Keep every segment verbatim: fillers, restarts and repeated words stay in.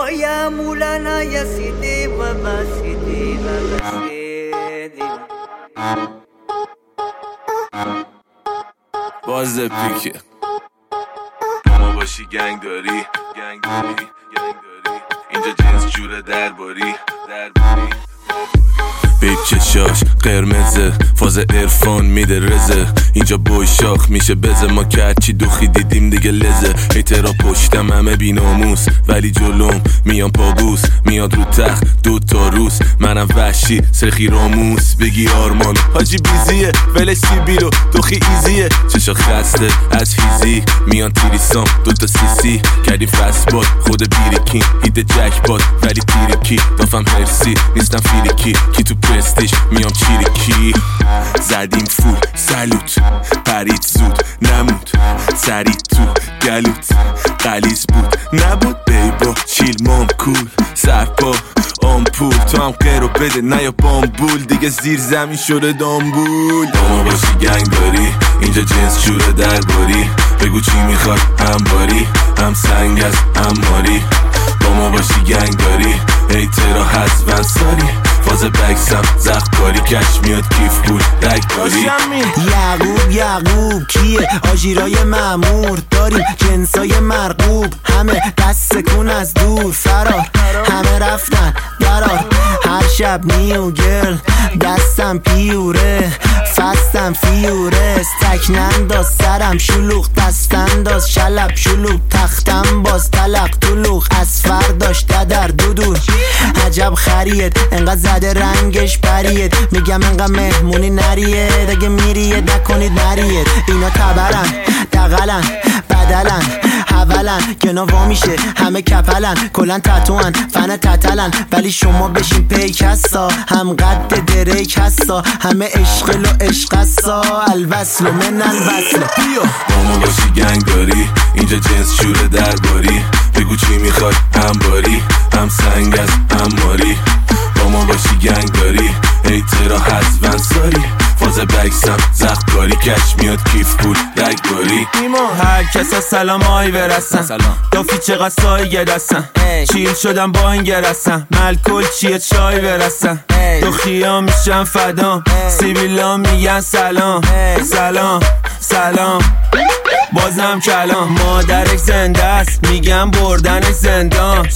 Oya mulana yasidi baba sidi baba sidi باز پیکه اما باشی گنگ داری گنگ داری گنگ داری اینجا جنس جوره درباری درباری بیب چشاش قرمزه فاز عرفان میده رزه اینجا بوی شاخ میشه بزه ما که هرچی دوخی دیدیم دیگه لزه ایترا پشتم همه بی ناموس ولی جلوم میان پاگوس میاد رو تخت دو تا روز منم وحشی سرخی راموس بگی آرمان حاجی بیزیه ولش سیبیلو دوخی ایزیه چشا خسته از فیزی میان تیریسام دو تا سیسی کردیم فسباد خود بیریکین هیده جک باد ولی تیریکی دافم هرسی نیستم فیریکی کی تو پرستیش میام چیریکی زدیم فول سلوت پرید زود نمود سری تو گلوت قلیز بود نبود بیبا چیل مام کول سرپا آمپول تو هم قیرو بده نه یا بامبول دیگه زیر زمین شده دامبول با ما باشی گنگ داری اینجا جنس جوره درباری بگو چی میخواد هم باری هم سنگ از هم ماری با ما باشی گنگ داری ایترا هست ونساری فاز بکسم زخت کاری کش میاد کیف بود رک داری یعقوب یعقوب کیه آجیرای معمور داریم جنسای مرغوب همه دست سکون از دور فرار همه رفتن درار هر شب نیو گرل دستم پیوره فستم فیوره تکن انداز سرم شلوغ دست انداز شلب شلوغ تختم باز تلق طلوغ از فرداش ددر دودور عجب خرید انقدر زده رنگش پرید میگم انقدر مهمونی نرید اگه میرید نکنید نرید اینا تبرن دقلن بدلن حولن که نوا میشه همه کپلن کلن تتوان فن تتلن ولی شما بشین پیک هستا هم قد دریک هستا همه عشقل و عشق هستا الوصل من الوصل با ما باشی گنگ داری اینجا جنس شوره درباری بگو چی میخواد هم باری هم سنگ از هم ماری با ما باشی گنگ داری ایترا هست ونساری فاز بکسم زخت کاری کش میاد کیف پول رک باری ایما هر کسا سلام آی برسن دافی چقدر سایه دستن چیل شدم با این گرسن ملکل چیه چای برسن دو خیام میشن فدام سیبیلا میگن سلام سلام سلام بازم کلام مادرک زنده است میگم بردنش زندان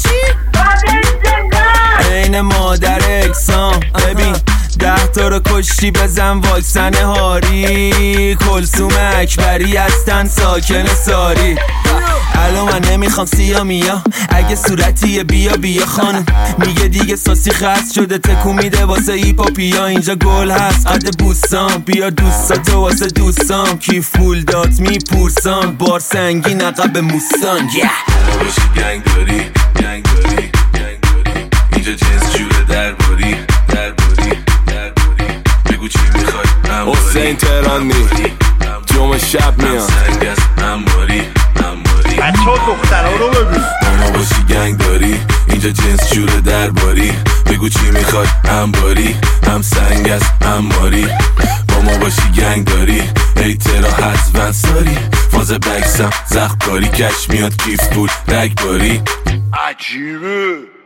این مادر اکسام ببین ده تا رو کشتی بزن واکسن هاری کلثوم اکبری هستن ساکن ساری الان من نمیخوام سیا میا اگه صورتیه بیا بیا خانم میگه دیگه ساسی خست شده تکو میده واسه ایپاپیا اینجا گل هست قد بوستان بیا دوستاتو واسه دوستان کی فول دات میپورسان بار سنگین عقب موستان yeah. باشی گنگ داری گنگ داری گنگ داری اینجا جنس جوره درباری درباری درباری بگو چی میخوای هم حسین تهرانی جمعه شب میان سنگ از هم ماری هم ماری بچه ها دخترها رو ببین با ما باشی گنگ داری اینجا جنس جوره درباری بگو چی میخوای هم باری هم سنگ از هم ماری با ما باشی گنگ داری ایترا هست ونساری فاز بکسم زخت کاری کش میاد کیف پول رک باری عجیبه